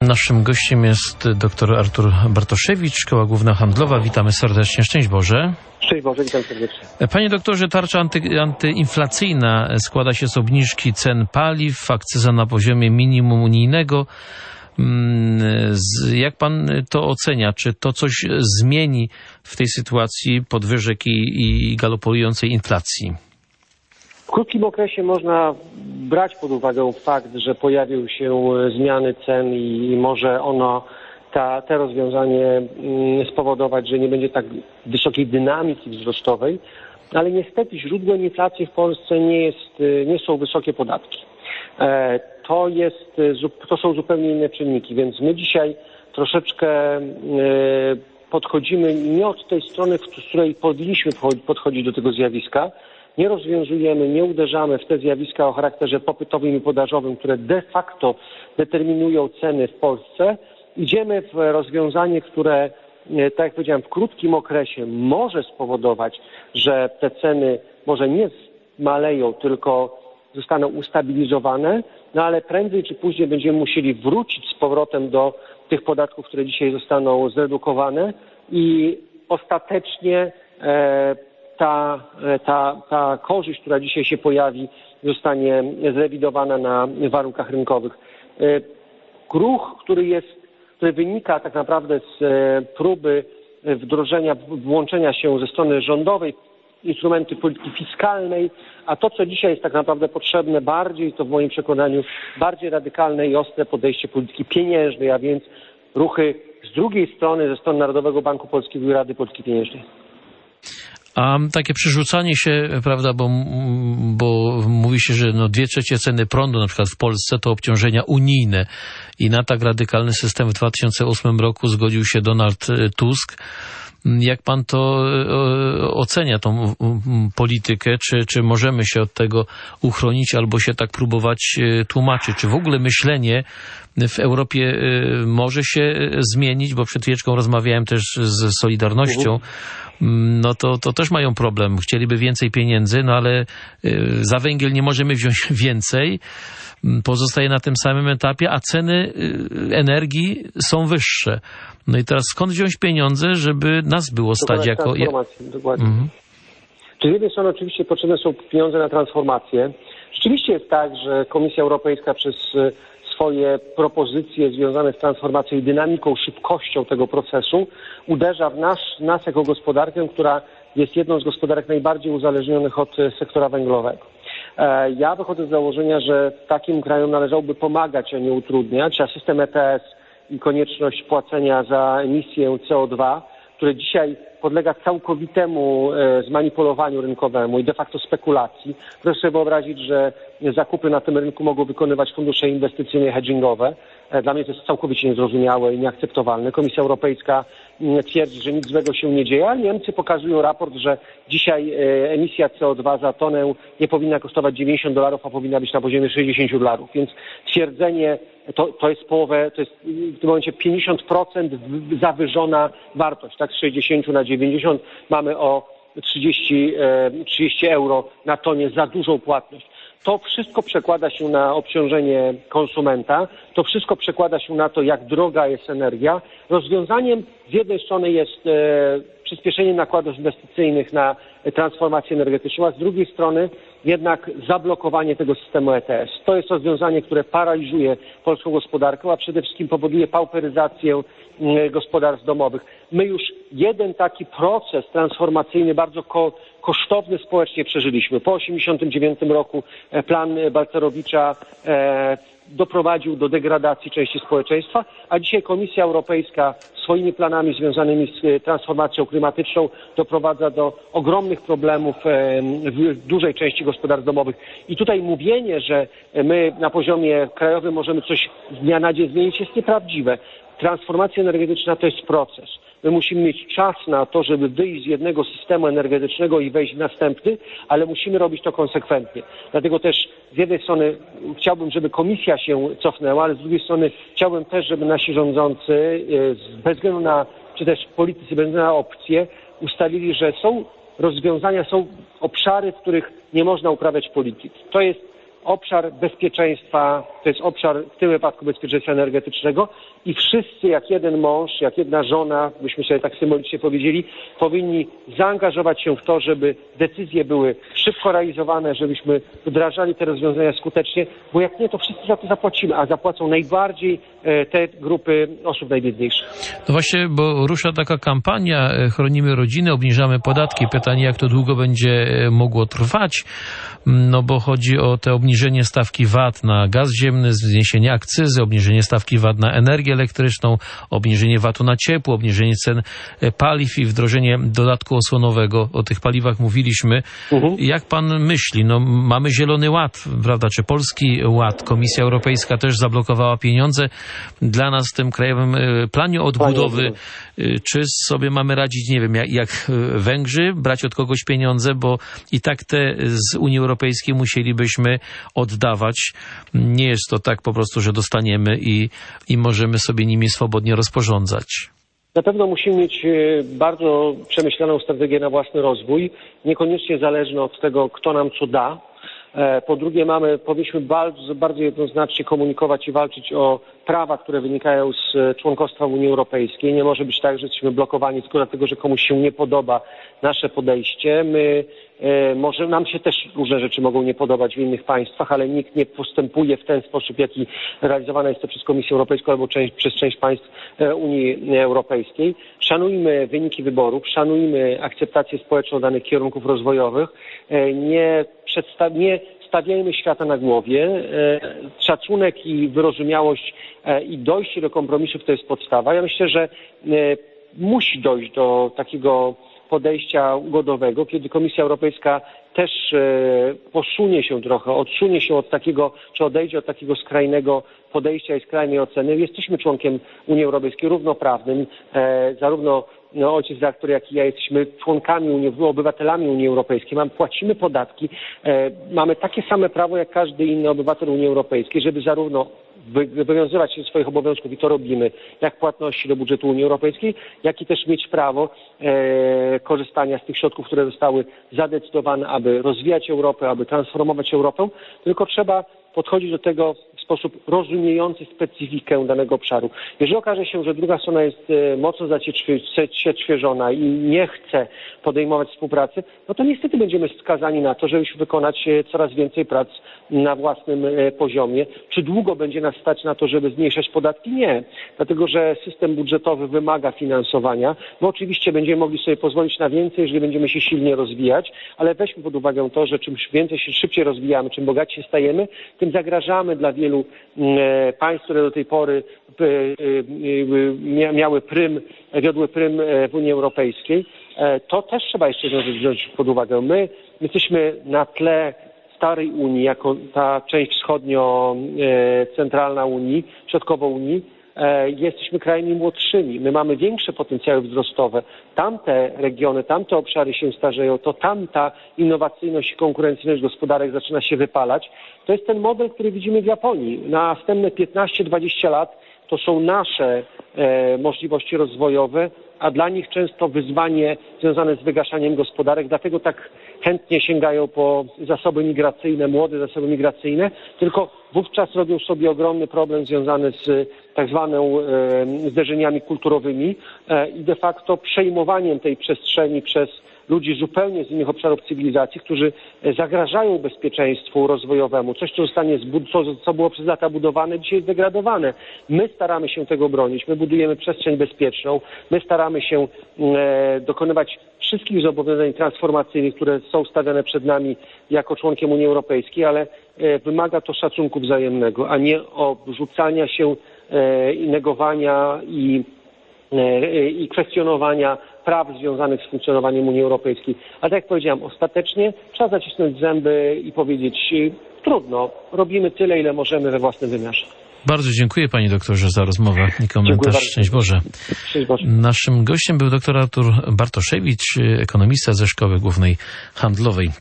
Naszym gościem jest dr Artur Bartoszewicz, Szkoła Główna Handlowa. Witamy serdecznie. Szczęść Boże. Szczęść Boże, witam serdecznie. Panie doktorze, tarcza antyinflacyjna składa się z obniżki cen paliw, akcyza na poziomie minimum unijnego. Jak pan to ocenia? Czy to coś zmieni w tej sytuacji podwyżek i galopującej inflacji? W krótkim okresie można brać pod uwagę fakt, że pojawiły się zmiany cen i może te rozwiązanie spowodować, że nie będzie tak wysokiej dynamiki wzrostowej, ale niestety źródłem inflacji w Polsce nie są wysokie podatki. To są zupełnie inne czynniki, więc my dzisiaj troszeczkę podchodzimy nie od tej strony, z której powinniśmy podchodzić do tego zjawiska. Nie rozwiązujemy, nie uderzamy w te zjawiska o charakterze popytowym i podażowym, które de facto determinują ceny w Polsce. Idziemy w rozwiązanie, które, tak jak powiedziałem, w krótkim okresie może spowodować, że te ceny może nie zmaleją, tylko zostaną ustabilizowane, no ale prędzej czy później będziemy musieli wrócić z powrotem do tych podatków, które dzisiaj zostaną zredukowane i ostatecznie ta korzyść, która dzisiaj się pojawi, zostanie zrewidowana na warunkach rynkowych. Ruch, który wynika tak naprawdę z próby wdrożenia, włączenia się ze strony rządowej instrumenty polityki fiskalnej, a to, co dzisiaj jest tak naprawdę potrzebne bardziej, to w moim przekonaniu bardziej radykalne i ostre podejście polityki pieniężnej, a więc ruchy z drugiej strony, ze strony Narodowego Banku Polskiego i Rady Polityki Pieniężnej. A takie przerzucanie się, prawda, bo mówi się, że 2/3 ceny prądu na przykład w Polsce to obciążenia unijne i na tak radykalny system w 2008 roku zgodził się Donald Tusk. Jak pan to ocenia, tą politykę? Czy możemy się od tego uchronić albo się tak próbować tłumaczyć? Czy w ogóle myślenie w Europie może się zmienić? Bo przed chwileczką rozmawiałem też z Solidarnością. No to też mają problem. Chcieliby więcej pieniędzy, no ale za węgiel nie możemy wziąć więcej. Pozostaje na tym samym etapie, a ceny energii są wyższe. No i teraz skąd wziąć pieniądze, żeby nas było stać jako... Dokładnie. Czyli z jednej strony oczywiście potrzebne są pieniądze na transformację. Rzeczywiście jest tak, że Komisja Europejska przez swoje propozycje związane z transformacją i dynamiką, szybkością tego procesu uderza w nas jako gospodarkę, która jest jedną z gospodarek najbardziej uzależnionych od sektora węglowego. Ja wychodzę z założenia, że takim krajom należałoby pomagać, a nie utrudniać, a system ETS i konieczność płacenia za emisję CO2, które dzisiaj podlega całkowitemu zmanipulowaniu rynkowemu i de facto spekulacji. Proszę sobie wyobrazić, że zakupy na tym rynku mogą wykonywać fundusze inwestycyjne hedgingowe. Dla mnie to jest całkowicie niezrozumiałe i nieakceptowalne. Komisja Europejska twierdzi, że nic złego się nie dzieje, a Niemcy pokazują raport, że dzisiaj emisja CO2 za tonę nie powinna kosztować $90, a powinna być na poziomie $60. Więc twierdzenie to jest połowę, to jest w tym momencie 50% zawyżona wartość, tak? Z 60 na 90 mamy o 30 euro na tonie za dużą płatność. To wszystko przekłada się na obciążenie konsumenta, to wszystko przekłada się na to, jak droga jest energia. Rozwiązaniem z jednej strony jest przyspieszenie nakładów inwestycyjnych na transformację energetyczną, a z drugiej strony jednak zablokowanie tego systemu ETS. To jest rozwiązanie, które paraliżuje polską gospodarkę, a przede wszystkim powoduje pauperyzację gospodarstw domowych. My już jeden taki proces transformacyjny, bardzo kosztowny społecznie przeżyliśmy. Po 1989 roku plan Balcerowicza doprowadził do degradacji części społeczeństwa, a dzisiaj Komisja Europejska swoimi planami związanymi z transformacją klimatyczną doprowadza do ogromnych problemów w dużej części gospodarstw domowych. I tutaj mówienie, że my na poziomie krajowym możemy coś z dnia na dzień zmienić, jest nieprawdziwe. Transformacja energetyczna to jest proces. My musimy mieć czas na to, żeby wyjść z jednego systemu energetycznego i wejść w następny, ale musimy robić to konsekwentnie. Dlatego też z jednej strony chciałbym, żeby komisja się cofnęła, ale z drugiej strony chciałbym też, żeby nasi rządzący, bez względu na, czy też politycy, bez względu na opcje, ustalili, że są rozwiązania, są obszary, w których nie można uprawiać polityki. To jest obszar bezpieczeństwa, to jest obszar w tym wypadku bezpieczeństwa energetycznego i wszyscy jak jeden mąż, jak jedna żona, byśmy sobie tak symbolicznie powiedzieli, powinni zaangażować się w to, żeby decyzje były szybko realizowane, żebyśmy wdrażali te rozwiązania skutecznie, bo jak nie, to wszyscy za to zapłacimy, a zapłacą najbardziej te grupy osób najbiedniejszych. No właśnie, bo rusza taka kampania, chronimy rodziny, obniżamy podatki. Pytanie, jak to długo będzie mogło trwać, no bo chodzi o te obniżenie stawki VAT na gaz ziemny, zniesienie akcyzy, obniżenie stawki VAT na energię elektryczną, obniżenie VAT-u na ciepło, obniżenie cen paliw i wdrożenie dodatku osłonowego. O tych paliwach mówiliśmy. Jak pan myśli? No, mamy Zielony Ład, prawda? Czy Polski Ład? Komisja Europejska też zablokowała pieniądze dla nas w tym Krajowym Planie Odbudowy. Czy sobie mamy radzić, nie wiem, jak Węgrzy, brać od kogoś pieniądze, bo i tak te z Unii Europejskiej musielibyśmy oddawać. Nie jest to tak po prostu, że dostaniemy i możemy sobie nimi swobodnie rozporządzać. Na pewno musimy mieć bardzo przemyślaną strategię na własny rozwój, niekoniecznie zależną od tego, kto nam co da. Po drugie, powinniśmy bardzo jednoznacznie komunikować i walczyć o prawa, które wynikają z członkostwa w Unii Europejskiej. Nie może być tak, że jesteśmy blokowani tylko dlatego, że komuś się nie podoba nasze podejście. Może nam się też różne rzeczy mogą nie podobać w innych państwach, ale nikt nie postępuje w ten sposób, jaki realizowane jest to przez Komisję Europejską albo przez część państw Unii Europejskiej. Szanujmy wyniki wyborów, szanujmy akceptację społeczną danych kierunków rozwojowych, nie stawiajmy świata na głowie. Szacunek i wyrozumiałość i dojście do kompromisów to jest podstawa. Ja myślę, że musi dojść do takiego podejścia ugodowego, kiedy Komisja Europejska też posunie się trochę, odsunie się od takiego, czy odejdzie od takiego skrajnego podejścia i skrajnej oceny. Jesteśmy członkiem Unii Europejskiej równoprawnym, zarówno ojciec redaktor, jak i ja jesteśmy członkami obywatelami Unii Europejskiej, płacimy podatki, mamy takie same prawo jak każdy inny obywatel Unii Europejskiej, żeby zarówno wywiązywać się ze swoich obowiązków i to robimy, jak płatności do budżetu Unii Europejskiej, jak i też mieć prawo korzystania z tych środków, które zostały zadecydowane, aby rozwijać Europę, aby transformować Europę, tylko trzeba podchodzić do tego w sposób rozumiejący specyfikę danego obszaru. Jeżeli okaże się, że druga strona jest mocno zacietrzewiona i nie chce podejmować współpracy, no to niestety będziemy skazani na to, żebyśmy wykonać coraz więcej prac na własnym poziomie. Czy długo będzie nas stać na to, żeby zmniejszać podatki? Nie. Dlatego, że system budżetowy wymaga finansowania. My oczywiście będziemy mogli sobie pozwolić na więcej, jeżeli będziemy się silnie rozwijać, ale weźmy pod uwagę to, że czym więcej się szybciej rozwijamy, czym bogatsi stajemy, tym zagrażamy dla wielu państw, które do tej pory wiodły prym w Unii Europejskiej. To też trzeba jeszcze wziąć pod uwagę. My jesteśmy na tle starej Unii, jako ta część wschodnio-centralna Unii, środkowo Unii, jesteśmy krajami młodszymi. My mamy większe potencjały wzrostowe. Tamte regiony, tamte obszary się starzeją, to tam ta innowacyjność i konkurencyjność gospodarek zaczyna się wypalać. To jest ten model, który widzimy w Japonii. Na następne 15-20 lat to są nasze możliwości rozwojowe, a dla nich często wyzwanie związane z wygaszaniem gospodarek, dlatego tak chętnie sięgają po zasoby migracyjne, młode zasoby migracyjne, tylko wówczas robią sobie ogromny problem związany z tak zwaną zderzeniami kulturowymi i de facto przejmowaniem tej przestrzeni przez ludzi zupełnie z innych obszarów cywilizacji, którzy zagrażają bezpieczeństwu rozwojowemu. Coś, co było przez lata budowane, dzisiaj jest degradowane. My staramy się tego bronić, my budujemy przestrzeń bezpieczną, my staramy się dokonywać wszystkich zobowiązań transformacyjnych, które są stawiane przed nami jako członkiem Unii Europejskiej, ale wymaga to szacunku wzajemnego, a nie obrzucania się i negowania i kwestionowania praw związanych z funkcjonowaniem Unii Europejskiej. Ale tak jak powiedziałem, ostatecznie trzeba zacisnąć zęby i powiedzieć, trudno, robimy tyle, ile możemy we własnym wymiarze. Bardzo dziękuję panie doktorze za rozmowę i komentarz. Szczęść Boże. Szczęść Boże. Naszym gościem był dr Artur Bartoszewicz, ekonomista ze Szkoły Głównej Handlowej.